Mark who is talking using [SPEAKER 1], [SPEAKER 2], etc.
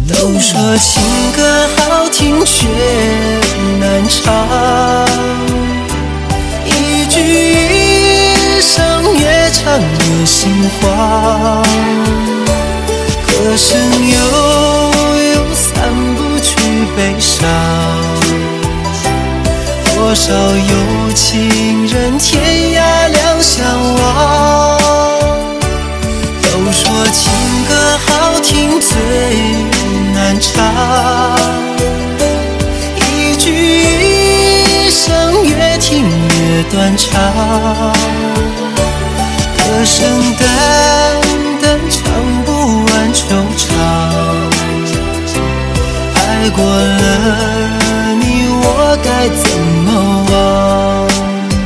[SPEAKER 1] 都说情歌好听却难唱，一句一声越唱越心慌，歌声悠悠散不去悲伤，多少有情人天涯两相望。都说情歌好听最难唱，一句一声越听越断肠，歌声淡淡唱不完惆怅，爱过